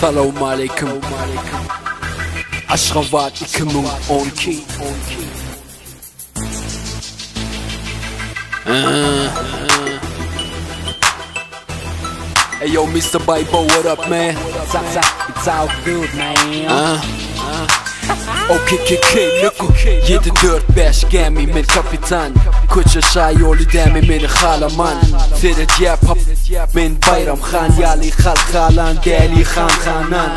Selamun aleyküm. Aşgabat 2012. Hey yo Mr. Bibo, what up man? It's all good man. Okay, look 7-4-5 gemimin kapitan Kuch aşağı yolu demimin halaman Seret yapıp min bayram khan Yali halkalan deli khanan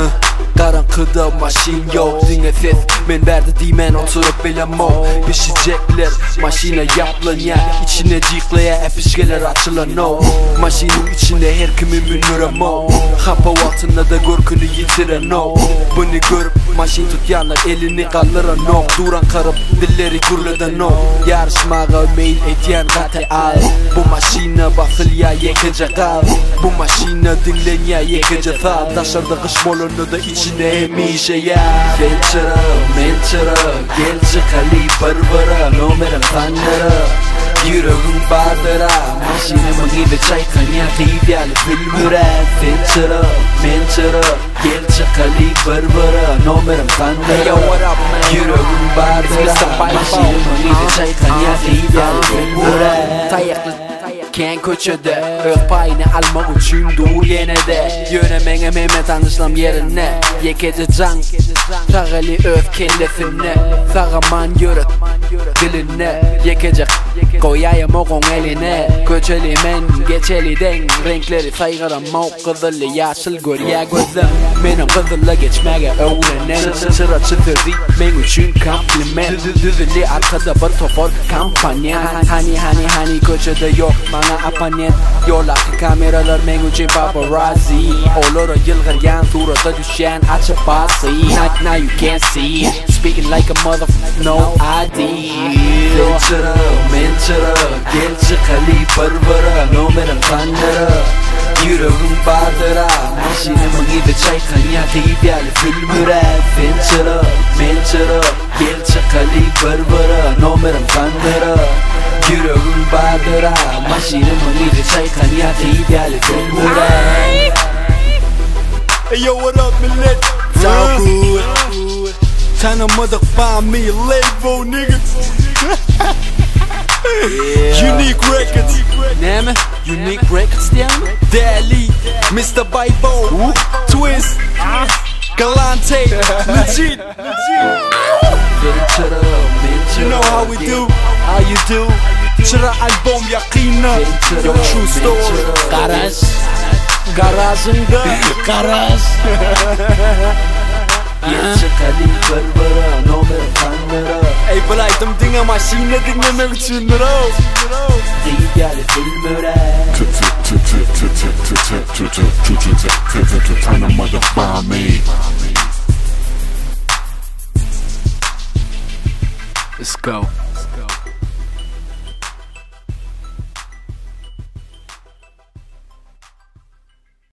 Karanlıkta maşin yok Dinle ses men verdi dimen oturup bilemo Pişecekler maşine yapılan ya İçine ciklaya epişkeler açılan o Maşinin içinde her kimin münürem o Hapa vaktinde de görkünü yitiren o Bunu görüp maşin tutyanlar elini kaldıran o Duran karıp dilleri gürleden o Yarışmağa meyil etyen gata al Bu maşine basıl ya yekecek al Bu maşine dinlen ya yekecek al Taşlarda kış molunu da içine emişe ya Sen çıra, men çıra Gel çıkali barbara Nomerim tanrı Yüreğim bardıra Maşinimi gibi çaykan ya kıyıdyalı filmüre Sen çıra, men çıra Gel çıkali barbara Nomerim tanrı Yüreğim bardıra Maşinimi gibi çaykan ya kıyıdyalı filmüre Tayaklı Ken köçede Öz payını almak için dur yine de Yönemeğe Mehmet anışlam yerine Yekece can Sağali öz kellesine Sağaman yürüt diline Yekecek koyayım oğun eline Köçeli men geçeli den Renkleri saygıram o kızılı yaşıl gör ya gözüm Benim kızılı geçmeye öğrenen Sıra çıtırdı men için kompliment Düzüli arkada bir topor kampanya Hani köçede yok bana apanet Yoldaki kameralar men için paparazzi Olur yılgırgan surata düşen açıp bası Now you can't see Speaking like a motherfucker no ID Sen çıra, men çıra Gel çıkali barbara Nomerim tanrı Yüreğim bardıra Maşinimi gibi çaykan ya kıyıdyalı filmüre Sen çıra, men çıra Gel çıkali barbara Nomerim tanrı Yüreğim bardıra Maşinimi gibi çaykan ya kıyıdyalı filmüre Hey yo, what up, millet? It's all good. Tanımadık find me a label, nigga. Unique Records. Ne mi? Unique Records diye mi? Deli, Mr. Bibo, Twist, Galante, legit. You know how we do. How you do? Çıra album yakina. Yo, true story. Garajında Garaj. Gel çıkali barbara Nomerim tanrı Ey bılaydım dinle maşine dinlemek için bro Kıyıdyalı filmüre Tanımadık by me. Let's go.